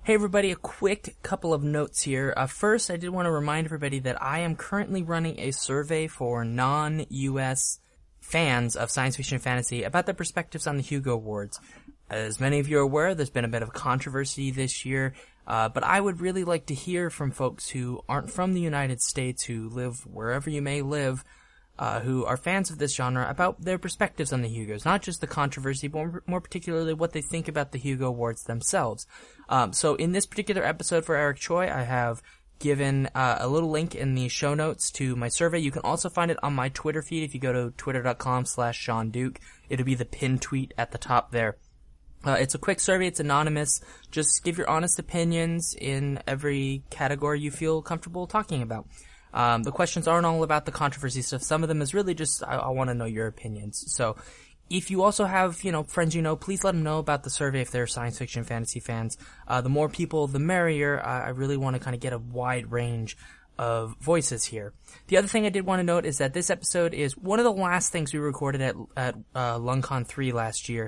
Hey everybody, a quick couple of notes here. First, I did want to remind everybody that I am currently running a survey for non-US fans of science fiction and fantasy about their perspectives on the Hugo Awards. As many of you are aware, there's been a bit of controversy this year, but I would really like to hear from folks who aren't from the United States, who live wherever you may live, who are fans of this genre, about their perspectives on the Hugos. Not just the controversy, but more particularly what they think about the Hugo Awards themselves. So in this particular episode for Eric Choi, I have given a little link in the show notes to my survey. You can also find it on my Twitter feed if you go to twitter.com/Sean Duke. It'll be the pinned tweet at the top there. It's a quick survey, it's anonymous. Just give your honest opinions in every category you feel comfortable talking about. The questions aren't all about the controversy stuff. Some of them is really just, I want to know your opinions. So, if you also have, friends please let them know about the survey if they're science fiction fantasy fans. The more people, the merrier. I really want to kind of get a wide range of voices here. The other thing I did want to note is that this episode is one of the last things we recorded at LungCon 3 last year.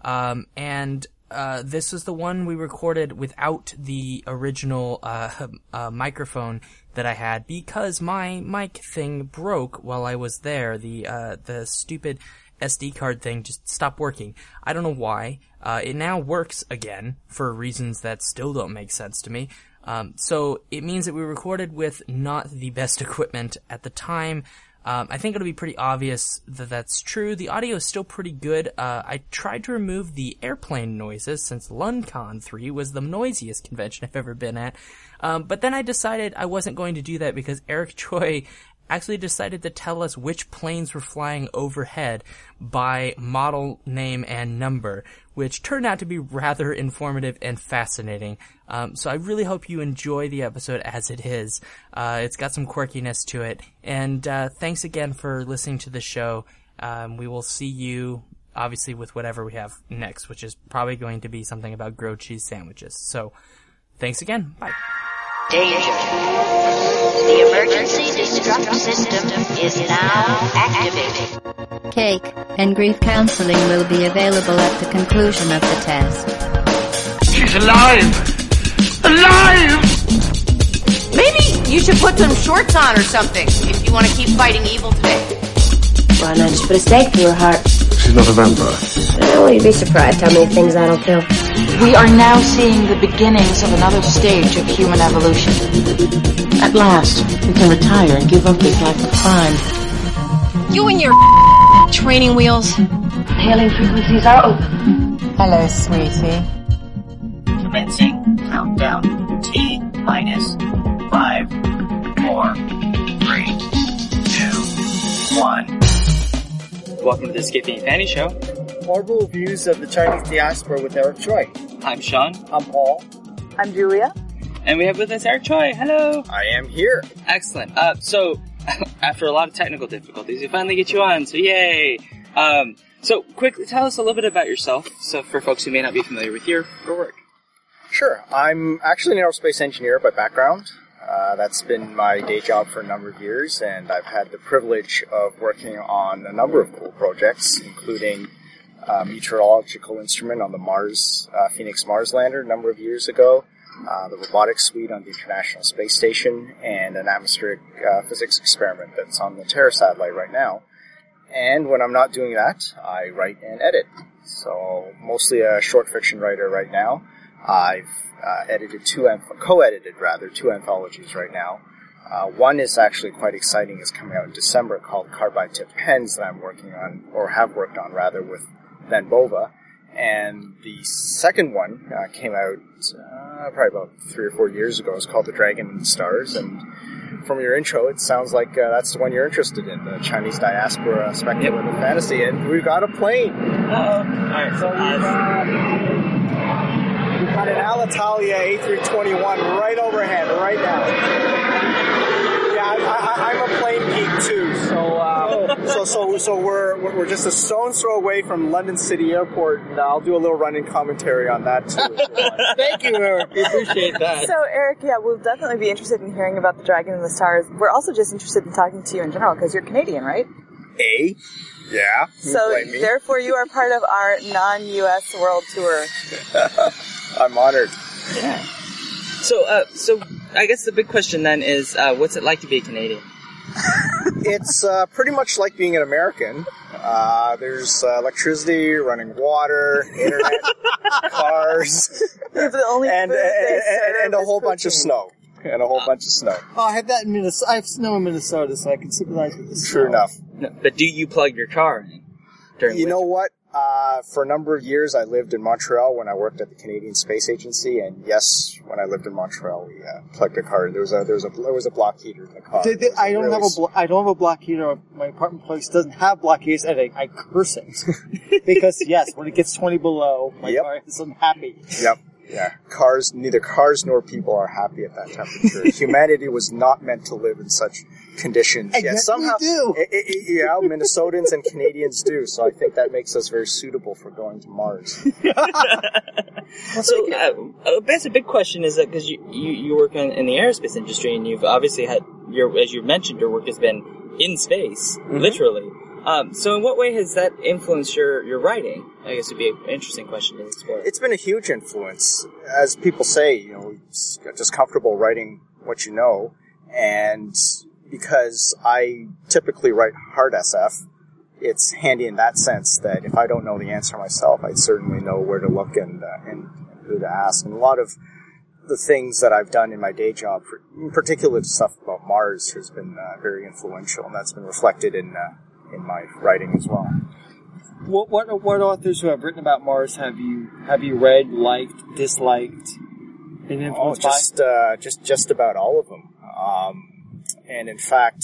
This is the one we recorded without the original microphone that I had because my mic thing broke while I was there. The stupid SD card thing just stopped working. I don't know why. It now works again for reasons that still don't make sense to me. So it means that we recorded with not the best equipment at the time. I think it'll be pretty obvious that that's true. The audio is still pretty good. I tried to remove the airplane noises since LungCon 3 was the noisiest convention I've ever been at. But then I decided I wasn't going to do that because Eric Choi actually decided to tell us which planes were flying overhead by model name and number, which turned out to be rather informative and fascinating. So I really hope you enjoy the episode as it is. It's got some quirkiness to it. And thanks again for listening to the show. We will see you, obviously, with whatever we have next, which is probably going to be something about grilled cheese sandwiches. So, thanks again. Bye. Danger. The emergency destruct system is now activated. Cake and grief counseling will be available at the conclusion of the test. She's alive! Alive! Maybe you should put some shorts on or something if you want to keep fighting evil today. Why not just put a stake through her heart? She's not a vampire. Well, you'd be surprised how many things that'll kill. We are now seeing the beginnings of another stage of human evolution. At last, we can retire and give up this life of crime. You and your training wheels. Hailing frequencies are open. Hello, sweetie. Commencing countdown. T minus 5, 4, 3, 2, 1. Welcome to the Escaping Fanny Show. Horrible Views of the Chinese Diaspora with Eric Choi. I'm Sean. I'm Paul. I'm Julia. And we have with us Eric Choi. Hello. I am here. Excellent. So, after a lot of technical difficulties, we finally get you on, so yay. So, quickly tell us a little bit about yourself, so for folks who may not be familiar with your work. Sure. I'm actually an aerospace engineer by background. That's been my day job for a number of years, and I've had the privilege of working on a number of cool projects, including a meteorological instrument on the Phoenix Mars lander a number of years ago, the robotics suite on the International Space Station, and an atmospheric physics experiment that's on the Terra satellite right now. And when I'm not doing that, I write and edit. So, mostly a short fiction writer right now. I've co-edited two anthologies right now. One is actually quite exciting. It's coming out in December, called Carbide Tip Pens, that I'm working on, or have worked on rather, with Ben Bova. And the second one came out probably about 3 or 4 years ago. It's called The Dragon and the Stars. And from your intro, it sounds like that's the one you're interested in, the Chinese diaspora speculative fantasy. And we've got a plane. Alright, so we've got an Alitalia A321 right overhead right now. Yeah, I'm a plane geek too, so we're just a stone's throw away from London City Airport, and I'll do a little running commentary on that too. Thank you, Eric. We appreciate that. So, Eric, yeah, we'll definitely be interested in hearing about The Dragon and the Stars. We're also just interested in talking to you in general, because you're Canadian, right? Yeah. So, therefore, you are part of our non-U.S. world tour. I'm honored. Yeah. So I guess the big question then is, what's it like to be a Canadian? It's pretty much like being an American. There's electricity, running water, internet, cars, If the only and food they serve a is whole bunch of poutine. snow. And a whole bunch of snow. Oh, I have that in Minnesota. I have snow in Minnesota, so I can sympathize with this. True enough. No, but do you plug your car in during You winter? know what? For a number of years, I lived in Montreal when I worked at the Canadian Space Agency, and yes, when I lived in Montreal, we plugged a car. There was a block heater in the car. I don't have a block heater. My apartment place doesn't have block heaters, and I curse it because yes, when it gets 20 below, my car is unhappy. Yep. Yeah. Neither cars nor people are happy at that temperature. Humanity was not meant to live in such conditions. And yet yet somehow, we do. Minnesotans and Canadians do. So I think that makes us very suitable for going to Mars. So, that's a big question is that because you work in the aerospace industry and you've obviously had as you mentioned, your work has been in space, literally. So in what way has that influenced your writing? I guess would be an interesting question to explore. It's been a huge influence. As people say, it's just comfortable writing what you know. And because I typically write hard SF, it's handy in that sense that if I don't know the answer myself, I certainly know where to look and who to ask. And a lot of the things that I've done in my day job, in particular stuff about Mars, has been very influential, and that's been reflected in my writing as well. What authors who have written about Mars have you read, liked, disliked, been influenced by? Just about all of them. And in fact,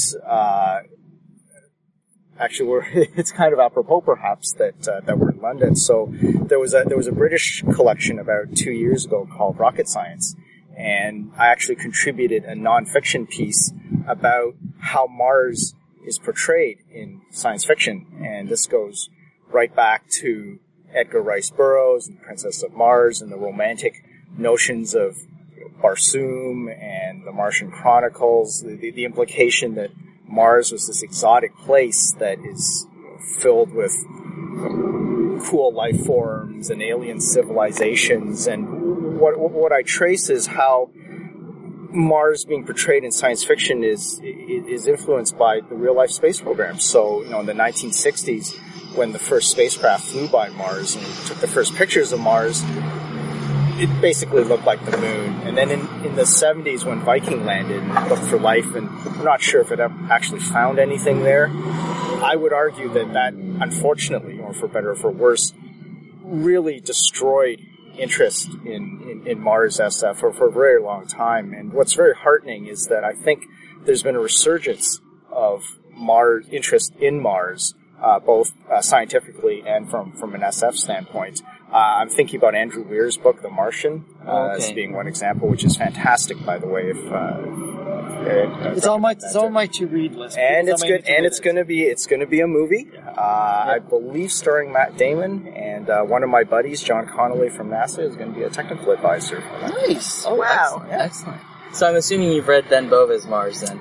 actually, it's kind of apropos perhaps that we're in London. So there was a British collection about 2 years ago called Rocket Science, and I actually contributed a nonfiction piece about how Mars is portrayed in science fiction, and this goes right back to Edgar Rice Burroughs and Princess of Mars and the romantic notions of Barsoom and the Martian Chronicles, the implication that Mars was this exotic place that is filled with cool life forms and alien civilizations. And what I trace is how Mars being portrayed in science fiction is influenced by the real life space programs. So, in the 1960s, when the first spacecraft flew by Mars and took the first pictures of Mars, it basically looked like the moon. And then in the 70s, when Viking landed and looked for life, and I'm not sure if it actually found anything there, I would argue that unfortunately, or for better or for worse, really destroyed interest in Mars SF for a very long time. And what's very heartening is that I think there's been a resurgence of interest in Mars, both scientifically and from an SF standpoint. I'm thinking about Andrew Weir's book, The Martian, as being one example, which is fantastic, by the way. It's on my to-read list. And it's good. And it's going to be a movie. I believe starring Matt Damon, and one of my buddies, John Connolly from NASA, is going to be a technical advisor. Nice. Oh, wow. Excellent. So I'm assuming you've read Ben Bova's Mars then.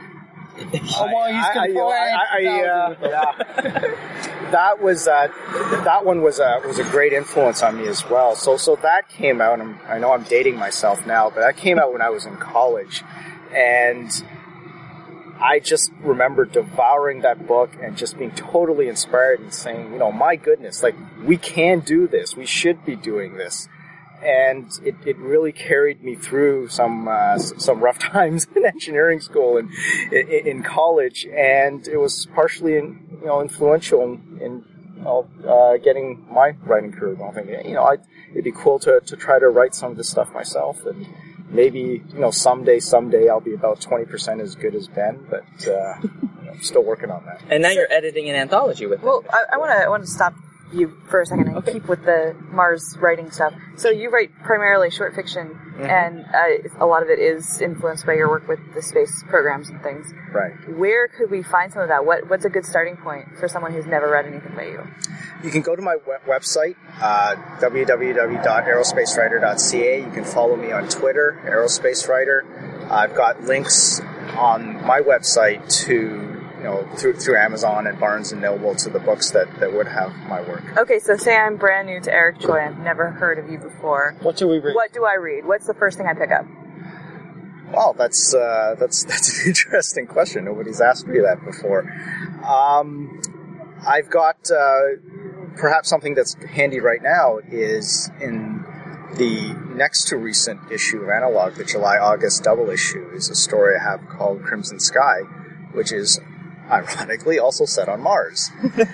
That one was a great influence on me as well. So that came out, and I know I'm dating myself now, but that came out when I was in college, and I just remember devouring that book and just being totally inspired and saying, my goodness, like, we can do this. We should be doing this. And it really carried me through some rough times in engineering school and in college, and it was partially influential in getting my writing career going. Thinking, it'd be cool to try to write some of this stuff myself, and maybe someday I'll be about 20% as good as Ben, but I'm still working on that. And now you're editing an anthology with it. Well, I want to stop you for a second and keep with the Mars writing stuff. So you write primarily short fiction, and a lot of it is influenced by your work with the space programs and things. Right. Where could we find some of that? What's a good starting point for someone who's never read anything by you? You can go to my website, www.aerospacewriter.ca. You can follow me on Twitter, Aerospace Writer. I've got links on my website to through Amazon and Barnes and Noble to the books that would have my work. Okay, so say I'm brand new to Eric Choi. I've never heard of you before. What should we read? What do I read? What's the first thing I pick up? Well, that's an interesting question. Nobody's asked me that before. I've got perhaps something that's handy right now is in the next to recent issue of Analog, the July-August double issue, is a story I have called Crimson Sky, which is ironically also set on Mars.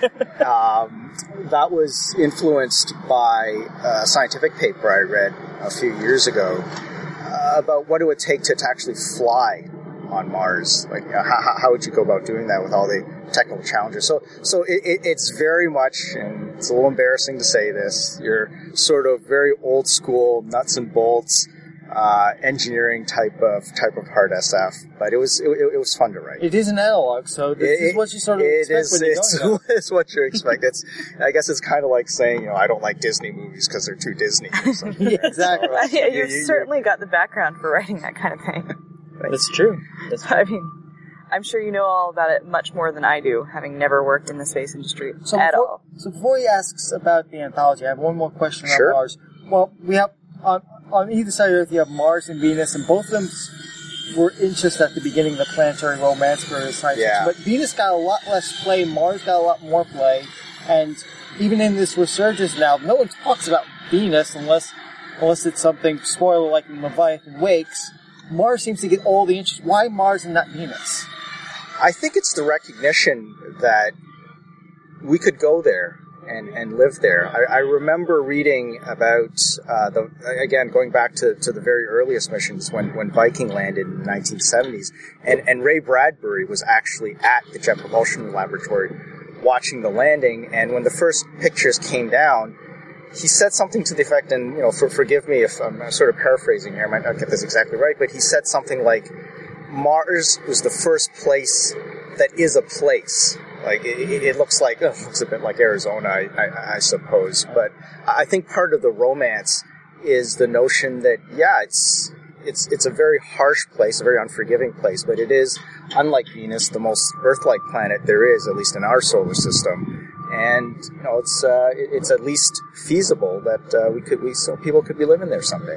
That was influenced by a scientific paper I read a few years ago about what it would take to actually fly on Mars. Like, how would you go about doing that with all the technical challenges? So it's very much, and it's a little embarrassing to say this, you're sort of very old school, nuts and bolts, engineering type of hard SF. But it was fun to write. It is an analog, so this is what you sort of expect when you're going there. It's what you expect. I guess it's kind of like saying, I don't like Disney movies because they're too Disney. Yeah, exactly. Yeah, you've certainly got the background for writing that kind of thing. That's true. I mean, I'm sure you know all about it much more than I do, having never worked in the space industry at all. So before he asks about the anthology, I have one more question on Mars. Well, we have, on either side of Earth, you have Mars and Venus, and both of them were interested at the beginning of the planetary romance for science fiction. But Venus got a lot less play, Mars got a lot more play, and even in this resurgence now, no one talks about Venus unless it's something, spoiler, like in Leviathan Wakes. Mars seems to get all the interest. Why Mars and not Venus? I think it's the recognition that we could go there and live there. I remember reading about, going back to the very earliest missions when Viking landed in the 1970s, and Ray Bradbury was actually at the Jet Propulsion Laboratory watching the landing, and when the first pictures came down, he said something to the effect, and forgive me if I'm sort of paraphrasing here, I might not get this exactly right, but he said something like, Mars was the first place that is a place. Like, it looks like, it looks a bit like Arizona, I suppose, but I think part of the romance is the notion that, it's a very harsh place, a very unforgiving place, but it is, unlike Venus, the most Earth-like planet there is, at least in our solar system. And it's at least feasible that so people could be living there someday.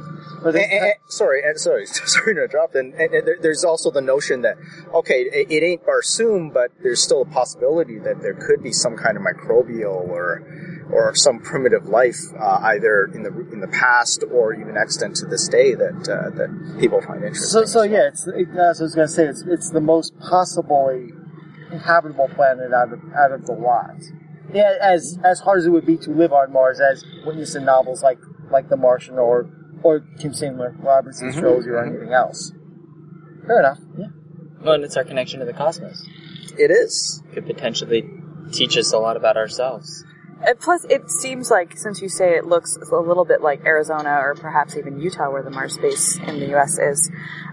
Sorry to interrupt. And there's also the notion that it ain't Barsoom, but there's still a possibility that there could be some kind of microbial or some primitive life either in the past or even extant to this day that people find interesting. So as I was going to say, it's the most possibly inhabitable planet out of the lot. Yeah, as hard as it would be to live on Mars, as witnessed in novels like The Martian or Kim Stanley Robertson's Trilogy or anything else. Fair enough. Yeah. Well, and it's our connection to the cosmos. It is. Could potentially teach us a lot about ourselves. Plus, it seems like, since you say it looks a little bit like Arizona or perhaps even Utah, where the Mars base in the U.S. is,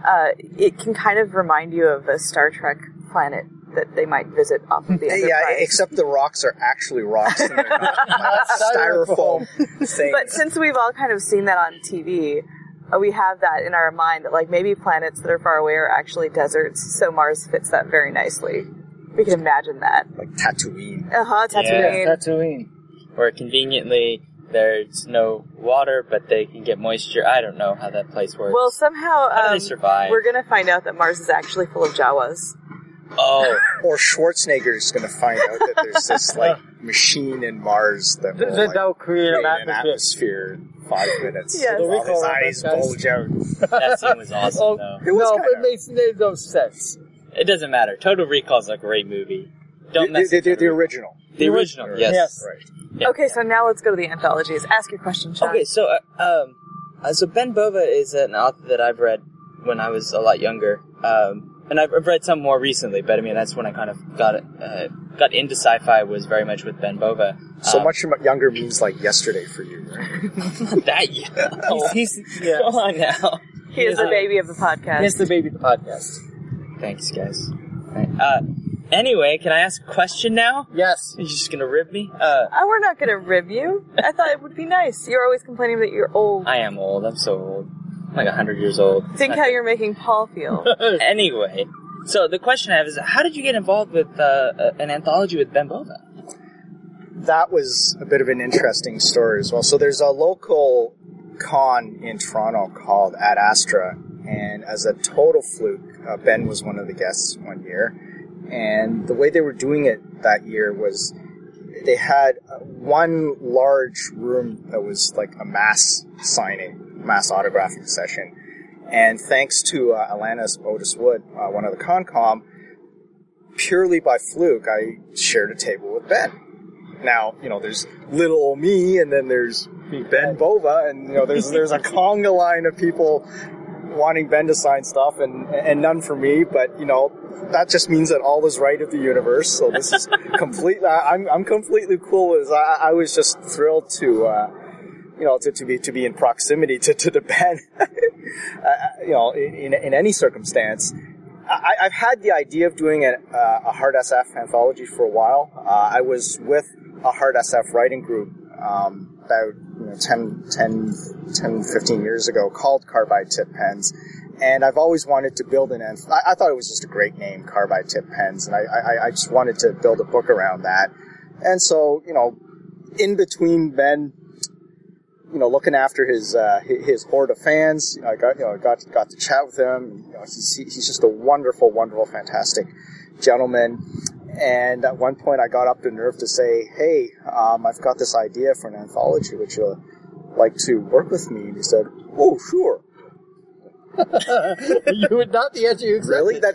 it can kind of remind you of a Star Trek planet that they might visit off of the Enterprise. Yeah, except the rocks are actually rocks and they're not styrofoam things. But since we've all kind of seen that on TV, we have that in our mind that, like, maybe planets that are far away are actually deserts, so Mars fits that very nicely. We can imagine that. Like Tatooine. Tatooine. Yeah, Tatooine. Where conveniently there's no water, but they can get moisture. I don't know how that place works. Well, somehow how do they survive? We're going to find out that Mars is actually full of Jawas. Oh. Or Schwarzenegger's going to find out that there's this, machine in Mars that will create an atmosphere in 5 minutes. Yes. All his eyes bulge out. That scene was awesome, though. It made no sense. It doesn't matter. Total Recall's a great movie. Don't mess with the original. The original, yes. Right. Yeah. Okay, so now let's go to the anthologies. Ask your question, Sean. Okay, so Ben Bova is an author that I've read when I was a lot younger. And I've read some more recently, but I mean, that's when I kind of got into sci-fi, was very much with Ben Bova. So much younger means like yesterday for you, right? Not that young. He's Come on now. He is the baby of the podcast. He's the baby of the podcast. Thanks, guys. Right. Anyway, can I ask a question now? Yes. You're just gonna rib me? We're not gonna rib you. I thought it would be nice. You're always complaining that you're old. I am old. I'm so old. I'm like 100 years old. Think how you're making Paul feel. Anyway, So the question I have is, how did you get involved with an anthology with Ben Bova? That was a bit of an interesting story as well. So there's a local con in Toronto called Ad Astra, and as a total fluke, Ben was one of the guests one year. And the way they were doing it that year was they had one large room that was like a mass signing, mass autographing session. And thanks to Alanis Otis Wood, one of the Concom, purely by fluke, I shared a table with Ben. Now, there's little old me, and then there's Ben Bova, and there's a conga line of people wanting Ben to sign stuff, and none for me. But that just means that all is right at the universe. So this is completely. I'm completely cool with this. I was just thrilled to be in proximity to the Ben. In any circumstance. I've had the idea of doing a Hard SF anthology for a while. I was with a Hard SF writing group about 10, 15 years ago called Carbide Tip Pens, and I've always wanted to build I thought it was just a great name, Carbide Tip Pens, and I just wanted to build a book around that. And so, in between Ben, looking after his horde of fans, I got to chat with him. He's just a wonderful, wonderful, fantastic gentleman. And at one point, I got up the nerve to say, "Hey, I've got this idea for an anthology. Would you like to work with me?" And he said, "Oh, sure." You would not the answer you expected. Really?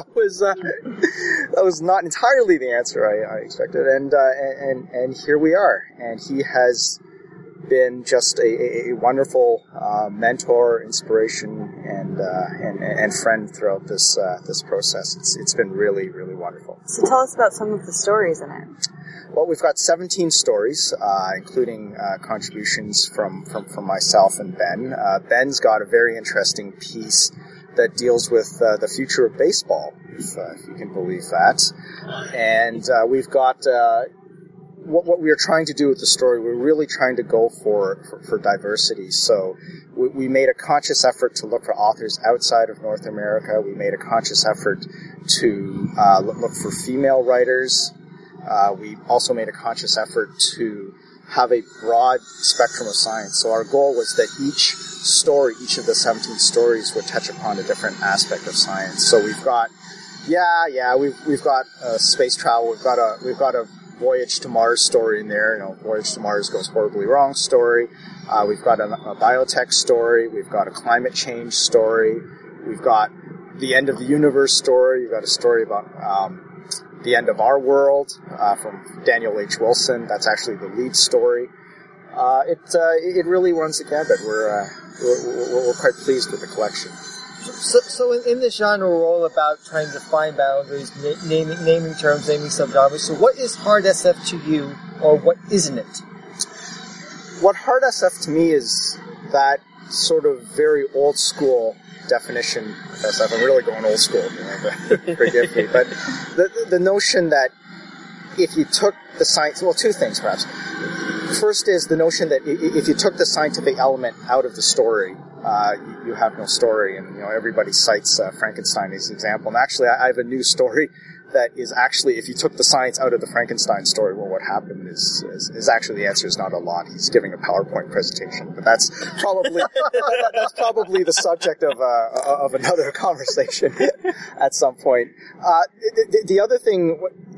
That was not entirely the answer I expected. And here we are. And he has been just a wonderful mentor, inspiration, and friend throughout this process. It's been really, really wonderful. So tell us about some of the stories in it. Well, we've got 17 stories, including contributions from myself and Ben. Ben's got a very interesting piece that deals with the future of baseball, if you can believe that. And we've got what we are trying to do with the story. We're really trying to go for diversity. So we made a conscious effort to look for authors outside of North America. We made a conscious effort to look for female writers. We also made a conscious effort to have a broad spectrum of science. So our goal was that each story, each of the 17 stories, would touch upon a different aspect of science. So we've got, we've got space travel. We've got a Voyage to Mars story in there. Voyage to Mars goes horribly wrong story. We've got a biotech story. We've got a climate change story. We've got the end of the universe story. We've got a story about the end of our world from Daniel H. Wilson. That's actually the lead story. It really runs the gambit. We're quite pleased with the collection. So in this genre, we're all about trying to find boundaries, naming terms, naming subgenres. So what is hard SF to you, or what isn't it? What hard SF to me is that sort of very old school definition of SF. I'm really going old school, forgive me. But the notion that if you took the science, well, two things perhaps. First is the notion that if you took the scientific element out of the story, you have no story. And everybody cites Frankenstein as an example. And actually, I have a new story that is actually, if you took the science out of the Frankenstein story, well, what happened is actually the answer is not a lot. He's giving a PowerPoint presentation, but that's probably the subject of another conversation at some point. The other thing,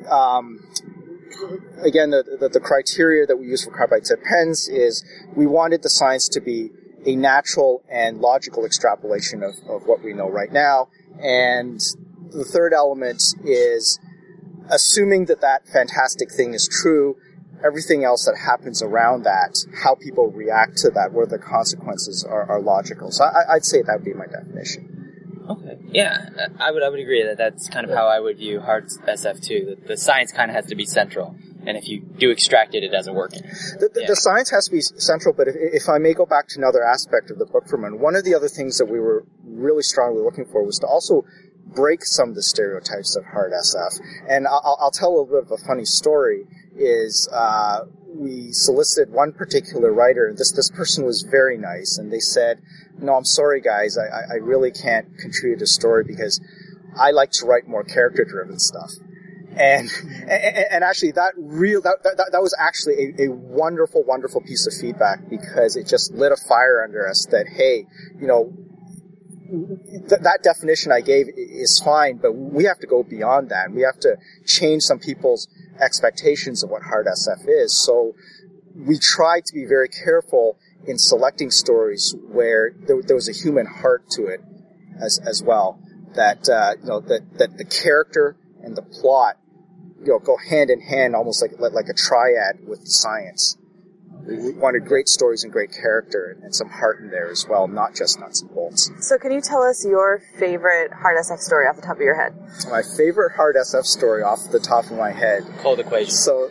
again, the criteria that we use for Carbide Tip Pens is we wanted the science to be a natural and logical extrapolation of what we know right now, and the third element is assuming that fantastic thing is true, everything else that happens around that, how people react to that, what the consequences are logical. So I'd say that would be my definition. Okay. Yeah, I would agree that's kind of how I would view hard SF too. That the science kind of has to be central, and if you do extract it, it doesn't work. The science has to be central, but if I may go back to another aspect of the book for a minute, one of the other things that we were really strongly looking for was to also break some of the stereotypes of hard SF. And I'll tell a little bit of a funny story, is we solicited one particular writer, and this person was very nice, and they said, "No, I'm sorry guys, I really can't contribute a story because I like to write more character-driven stuff. And actually that was actually a wonderful, wonderful piece of feedback, because it just lit a fire under us that, hey, you know, that definition I gave is fine, but we have to go beyond that. We have to change some people's expectations of what hard SF is. So we tried to be very careful in selecting stories where there was a human heart to it as well. That, you know, that the character and the plot, you know, go hand in hand, almost like a triad with science. We wanted great stories and great character and some heart in there as well, not just nuts and bolts. So can you tell us your favorite hard SF story off the top of your head? My favorite hard SF story off the top of my head. Cold Equation. So,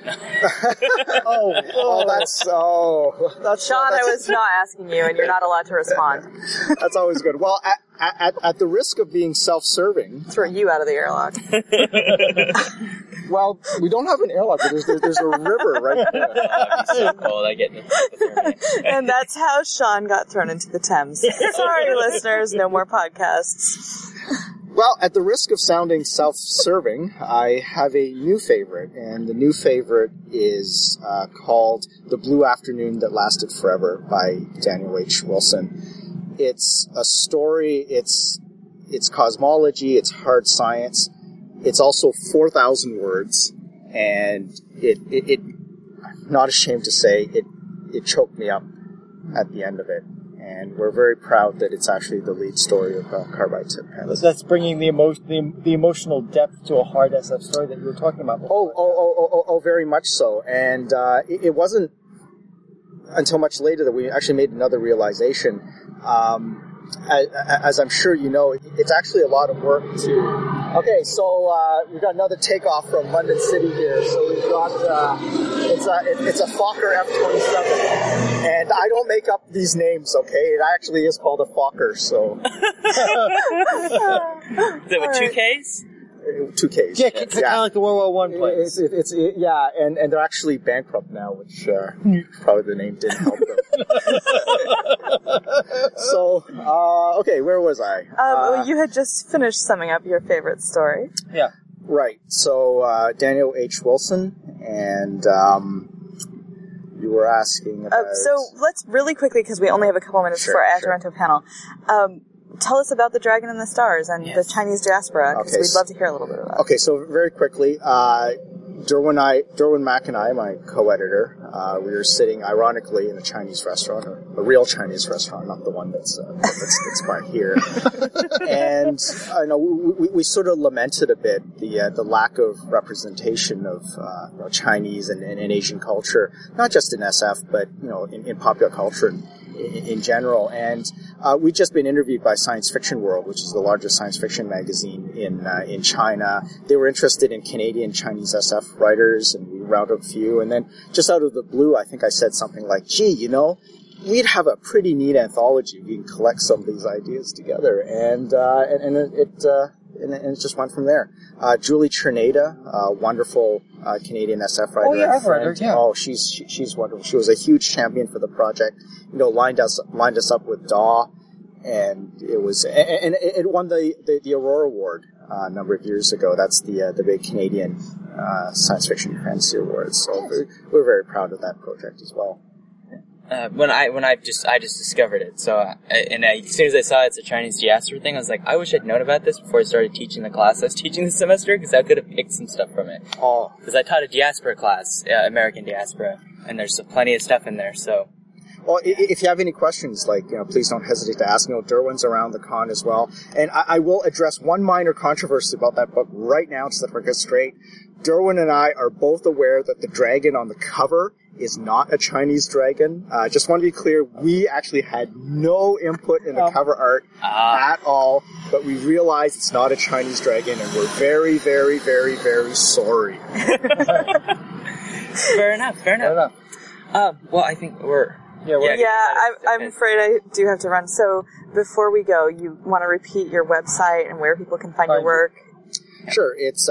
that's Sean, I was not asking you, and you're not allowed to respond. That's always good. Well, at the risk of being self-serving, throw you out of the airlock. Well, we don't have an airlock, but there's a river right there. That'd be so cold. I get it. And that's how Sean got thrown into the Thames. Sorry, listeners, no more podcasts. Well, at the risk of sounding self-serving, I have a new favorite, and the new favorite is called The Blue Afternoon That Lasted Forever by Daniel H. Wilson. It's a story, it's cosmology, it's hard science. It's also 4,000 words, and it I'm not ashamed to say, it choked me up at the end of it. And we're very proud that it's actually the lead story of Carbide Tip Pens. That's bringing the emotional depth to a hard SF story that you were talking about before. Oh, very much so. And it wasn't until much later that we actually made another realization. As I'm sure you know, it's actually a lot of work to... Okay, so we've got another takeoff from London City here. So we've got... it's a Fokker F-27. And I don't make up these names, okay? It actually is called a Fokker, so... Is it with 2 Ks? 2 Ks. Yeah, kind of like the World War One place. Yeah, and they're actually bankrupt now, which probably the name didn't help them. So, okay, where was I? Well, you had just finished summing up your favorite story. Yeah. Right. So, Daniel H. Wilson, and you were asking about... So, let's really quickly, because we only have a couple minutes before our Toronto panel, tell us about the Dragon in the Stars and the Chinese diaspora, because we'd love to hear a little bit about it. Okay, so very quickly, Derwin Mack and I, my co-editor, we were sitting, ironically, in a Chinese restaurant, a real Chinese restaurant, not the one that's by here. And I know we sort of lamented a bit the lack of representation of Chinese and Asian culture, not just in SF, but in popular culture in general. And we'd just been interviewed by Science Fiction World, which is the largest science fiction magazine in China. They were interested in Canadian Chinese SF writers, and we rounded up a few. And then just out of the blue, I think I said something like, gee, we'd have a pretty neat anthology. We can collect some of these ideas together. And it just went from there. Julie Cherneda, wonderful Canadian SF writer. Oh, yeah, I've read her, yeah. Oh, she's wonderful. She was a huge champion for the project. Lined us up with Daw, and it won the Aurora Award a number of years ago. That's the big Canadian science fiction fantasy awards. So we're very proud of that project as well. When I just discovered it, so as soon as I saw it's a Chinese diaspora thing, I was like, I wish I'd known about this before I started teaching the class I was teaching this semester, because I could have picked some stuff from it. Oh, because I taught a diaspora class, American diaspora, and there's plenty of stuff in there. So, well, if you have any questions, please don't hesitate to ask me. Derwin's around the con as well, and I will address one minor controversy about that book right now to set the record straight. Derwin and I are both aware that the dragon on the cover is not a Chinese dragon. Just want to be clear, we actually had no input in the cover art at all, but we realized it's not a Chinese dragon, and we're very, very, very, very sorry. Fair enough. Well, I think we're... I'm afraid I do have to run. So before we go, you want to repeat your website and where people can find your work? Sure, it's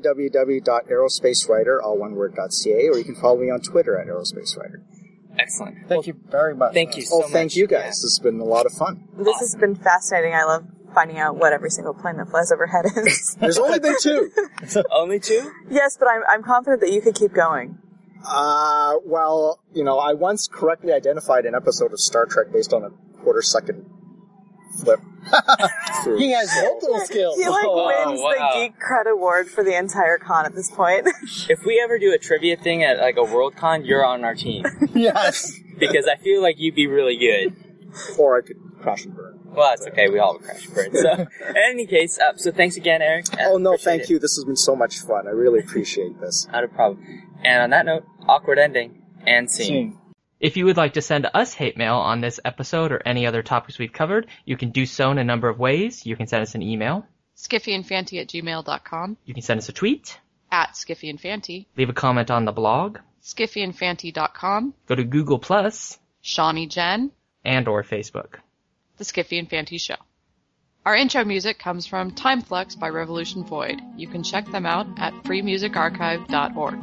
www.aerospacewriter.ca, or you can follow me on Twitter at aerospacewriter. Excellent. Thank you very much. Thank you so much. Thank you guys. This has been a lot of fun. This has been fascinating. I love finding out what every single plane that flies overhead is. There's only been 2. Only 2? Yes, but I'm confident that you could keep going. Well, I once correctly identified an episode of Star Trek based on a quarter-second flip. He has multiple skills. He wins the Geek Cred Award for the entire con at this point. If we ever do a trivia thing at like a World Con, you're on our team. Yes. Because I feel like you'd be really good. Or I could crash and burn. Well, that's okay. We all have crash and burn. So, in any case, so thanks again, Eric. Oh, no, thank you. This has been so much fun. I really appreciate this. Not a problem. And on that note, awkward ending and scene. If you would like to send us hate mail on this episode or any other topics we've covered, you can do so in a number of ways. You can send us an email. skiffyandfanty@gmail.com. You can send us a tweet. @skiffyandfanty. Leave a comment on the blog. skiffyandfanty.com. Go to Google+. Shawnee Jen. And or Facebook. The Skiffy and Fanty Show. Our intro music comes from Time Flux by Revolution Void. You can check them out at freemusicarchive.org.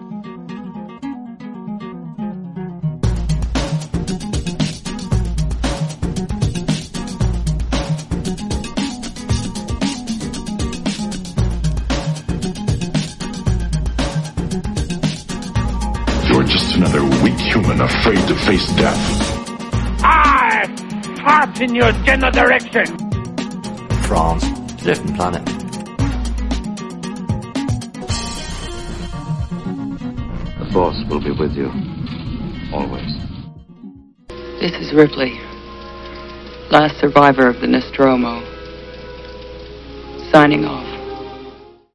You're just another weak human afraid to face death. I fart in your general direction. France, different planet. The Force will be with you, always. This is Ripley, last survivor of the Nostromo, signing off.